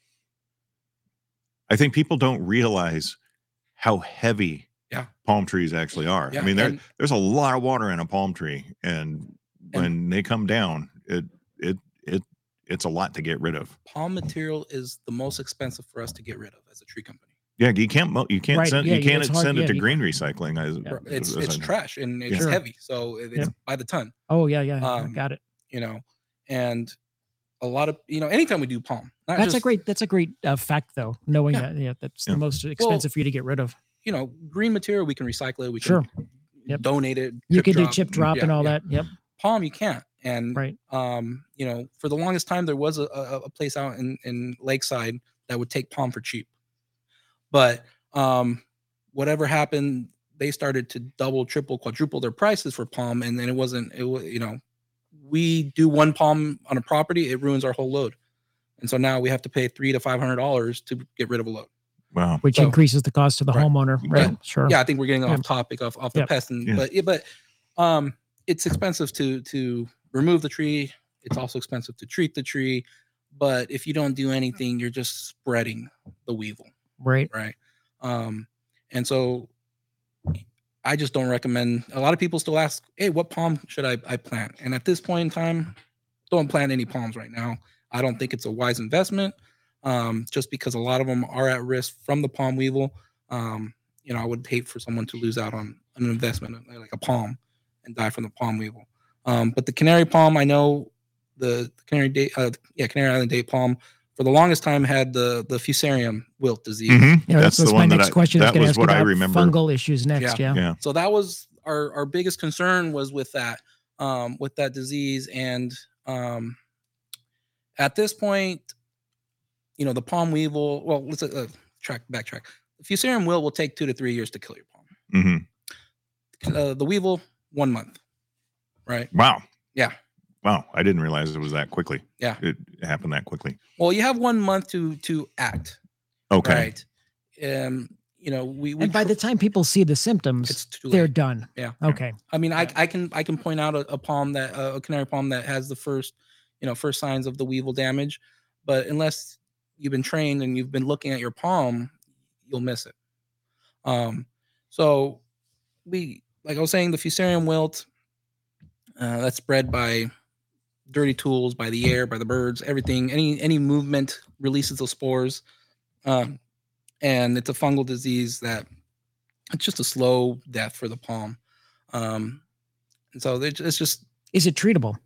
I think people don't realize how heavy Yeah. palm trees actually are. Yeah, I mean, there, and- there's a lot of water in a palm tree, and when they come down, it it it it's a lot to get rid of. Palm material is the most expensive for us to get rid of as a tree company. Yeah, you can't mo- you can't Right, send yeah, you yeah, can't it's hard, send it yeah, to you- green recycling. As, Yeah. It's as it's I know. trash and it's Sure. heavy, so it- it's Yeah. by the ton. Oh yeah, yeah. I Um, got it. You know, and a lot of you know, anytime we do palm, not That's a just, great. That's a great uh, fact, though. Knowing Yeah. that, yeah, that's Yeah. the most expensive for you to get rid of. you know, green material we can recycle it, we Sure. can Yep. donate it. You chip could do drop, chip drop yeah, and all yeah. that. Yep. Palm you can't, and Right. um, you know, for the longest time there was a, a, a place out in in Lakeside that would take palm for cheap, but um, whatever happened, they started to double, triple, quadruple their prices for palm, and then it wasn't. It was you know, we do one palm on a property, it ruins our whole load, and so now we have to pay three to five hundred dollars to get rid of a load. Wow. Which So- increases the cost to the Right. homeowner. Right. Yeah. Sure. Yeah, I think we're getting Yeah. off topic off off the Yep. pest, and Yeah. but yeah, but um, it's expensive to to remove the tree. It's also expensive to treat the tree, but if you don't do anything, you're just spreading the weevil, Right. right? Um, and so I just don't recommend. A lot of people still ask, "Hey, what palm should I I plant?" And at this point in time, don't plant any palms right now. I don't think it's a wise investment, um, just because a lot of them are at risk from the palm weevil. Um, you know, I would hate for someone to lose out on an investment like a palm and die from the palm weevil. Um, but the canary palm, I know the, the canary date, uh, yeah, Canary Island date palm for the longest time had the the Fusarium wilt disease. Mhm. Yeah, That's that's the my one that next I, question. I was that gonna was ask you what I about remember. fungal issues next. Yeah. Yeah. So that was our our biggest concern was with that um, with that disease, and um, at this point, you know, the palm weevil. Well, let's uh, track backtrack. The Fusarium wilt will take two to three years to kill your palm. hmm Uh, the weevil, one month, right? Wow. Yeah. Wow. I didn't realize it was that quickly. Yeah. It happened that quickly. Well, you have one month to to act, Okay. right? Um, you know, we, we And by tr- the time people see the symptoms, it's too they're late. done. Yeah. Okay. I mean, I I can I can point out a, a palm that uh, a canary palm that has the first, you know, first signs of the weevil damage, but unless you've been trained and you've been looking at your palm, you'll miss it. Um, so we, like I was saying, the Fusarium wilt, uh, that's spread by dirty tools, by the air, by the birds, everything. Any any movement releases those spores, um, and it's a fungal disease that it's just a slow death for the palm. Um, and so they- it's just Is it treatable?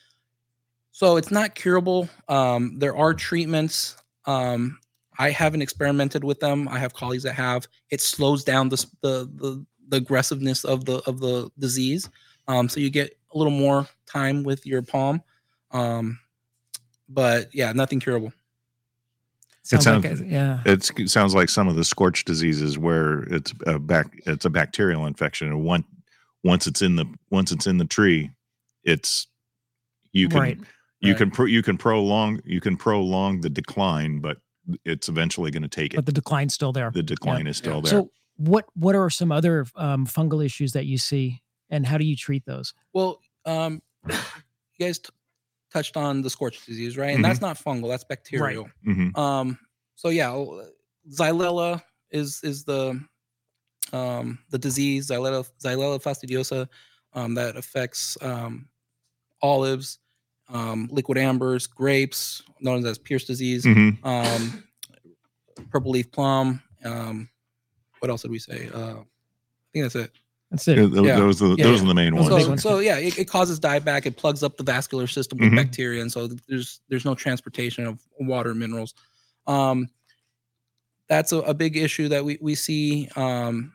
so it's not curable. Um, there are treatments. Um, I haven't experimented with them. I have colleagues that have. It slows down the s- the the, the aggressiveness of the of the disease, um, so you get a little more time with your palm. Um, but yeah, nothing curable. Sounds sounds- like a, yeah. It's, it sounds like some of the scorch diseases where it's a back it's a bacterial infection, and one once it's in the once it's in the tree, it's you can Right. you Right. can pro, you can prolong you can prolong the decline, but it's eventually going to take it. But the decline's still there. The decline is still there. So what what are some other um, fungal issues that you see, and how do you treat those? Well, um, you guys t- touched on the scorch disease, right? And that's not fungal; that's bacterial. Mhm. Um, so yeah, uh, Xylella is is the um, the disease Xylella Xylella fastidiosa um, that affects um, olives, um, liquid ambers, grapes, known as Pierce disease, Mhm. um, purple leaf plum, um, what else did we say? Uh, I think that's it. That's it. Yeah, those, Yeah. those, are, Yeah, those yeah. are the main Those are ones. big So, ones. so yeah, it, it causes dieback. It plugs up the vascular system with Mhm. bacteria, and so there's there's no transportation of water and minerals. Um, that's a, a big issue that we we see. Um,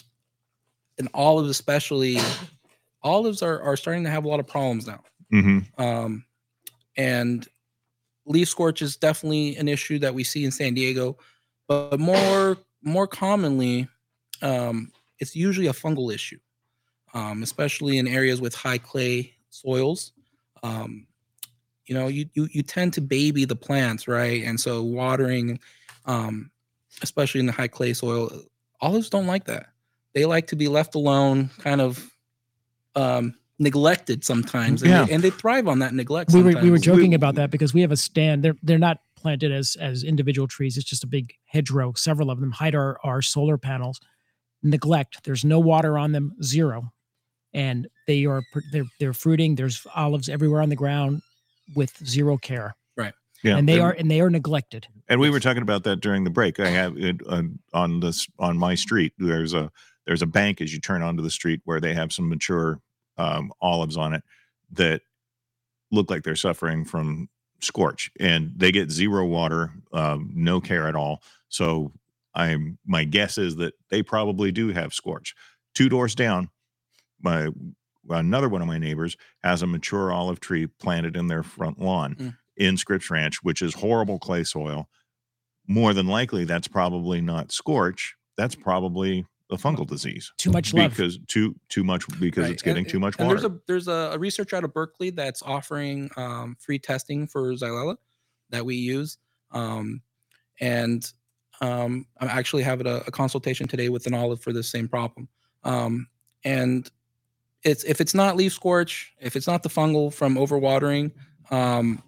in olives, especially, olives are are starting to have a lot of problems now. hmm Um, and leaf scorch is definitely an issue that we see in San Diego, but more more commonly, um, it's usually a fungal issue, um, especially in areas with high clay soils. Um, you know, you, you you tend to baby the plants, right? And so watering, um, especially in the high clay soil, olives don't like that. They like to be left alone, kind of um, neglected sometimes, and, Yeah. they, and they thrive on that neglect. we were sometimes. we were joking We- about that because we have a stand. They're they're not planted as as individual trees. It's just a big hedgerow. Several of them hide our our solar panels. Neglect. There's no water on them. Zero, and they are pr- they're they're fruiting. There's olives everywhere on the ground with zero care. Yeah, And they are and they are neglected. And we were talking about that during the break. I have it uh, on this on my street. There's a there's a bank as you turn onto the street where they have some mature um, olives on it that look like they're suffering from scorch, and they get zero water, um, no care at all. So I'm my guess is that they probably do have scorch. Two doors down, my another one of my neighbors has a mature olive tree planted in their front lawn. Mm. In Scripps Ranch, which is horrible clay soil. More than likely, that's probably not scorch. That's probably a fungal disease. Too much love. Because too too much because Right. it's getting And- too much and water. there's a there's a, a research out of Berkeley that's offering um, free testing for Xylella that we use, um, and um, I'm actually having a, a consultation today with an olive for this same problem. Um, and it's if it's not leaf scorch, if it's not the fungal from overwatering, um,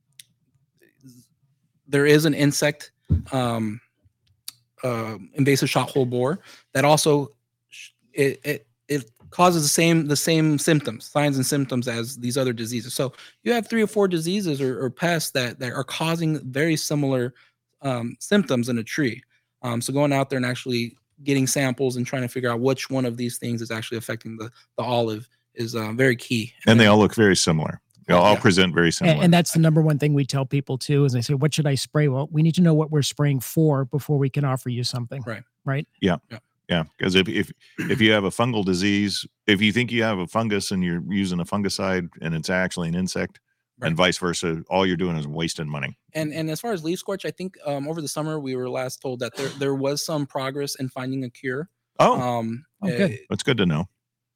there is an insect um, uh, invasive shot hole borer that also sh- it, it it causes the same the same symptoms, signs and symptoms as these other diseases. So you have three or four diseases or, or pests that, that are causing very similar um, symptoms in a tree. Um, so going out there and actually getting samples and trying to figure out which one of these things is actually affecting the, the olive is uh, very key. and they all look very similar. They Oh, all yeah. present very similar. And, and that's the number one thing we tell people too, is they say, what should I spray? Well, we need to know what we're spraying for before we can offer you something. Right. Right. yeah, because if, if if you have a fungal disease, if you think you have a fungus and you're using a fungicide and it's actually an insect, Right. and vice versa, all you're doing is wasting money. And and as far as leaf scorch, I think um, over the summer we were last told that there, there was some progress in finding a cure. Oh, Um, Oh, good. uh, that's good to know.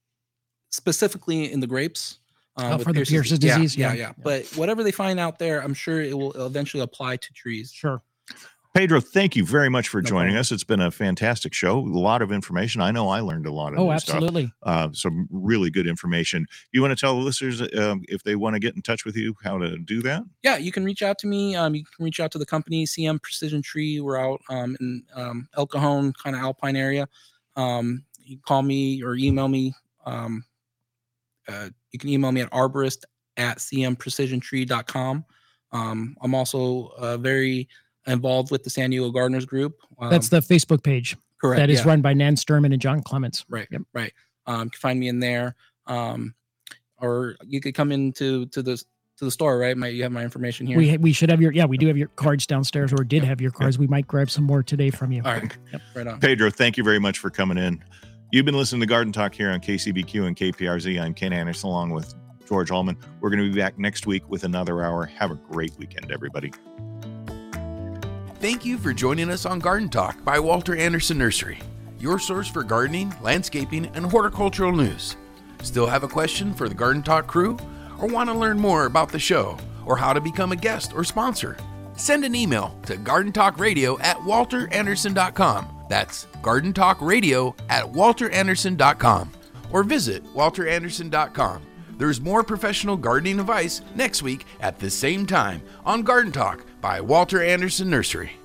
specifically in the grapes. Um, Oh, with for the Pierce's yeah, disease? Yeah, Yeah. yeah, Yeah. But whatever they find out there, I'm sure it will eventually apply to trees. Sure. Pedro, thank you very much for No joining problem. us. It's been a fantastic show. A lot of information. I know I learned a lot of Oh, new stuff. absolutely. Uh, some really good information. You want to tell the listeners um, if they want to get in touch with you, how to do that? Yeah, you can reach out to me. Um, you can reach out to the company, C M Precision Tree. We're out um, in um, El Cajon, kind of Alpine area. Um, you can call me or email me. Um, uh, you can email me at arborist at c m precision tree dot com. Um, I'm also uh, very involved with the San Diego Gardeners Group. Um, That's the Facebook page correct. that is yeah. run by Nan Sturman and John Clements. Right, Yep. right. Um, you can find me in there, um, or you could come into to the to the store. Right, my, you have my information here. We ha- we should have your yeah we do have your cards downstairs, or did have your cards. We might grab some more today from you. All right, right on. Pedro, thank you very much for coming in. You've been listening to Garden Talk here on K C B Q and K P R Z. I'm Ken Anderson along with George Allman. We're going to be back next week with another hour. Have a great weekend, everybody. Thank you for joining us on Garden Talk by Walter Anderson Nursery, your source for gardening, landscaping, and horticultural news. Still have a question for the Garden Talk crew? Or want to learn more about the show or how to become a guest or sponsor? Send an email to gardentalkradio at walter anderson dot com. That's gardentalkradio at walter anderson dot com. Or visit walter anderson dot com. There's more professional gardening advice next week at the same time on Garden Talk by Walter Anderson Nursery.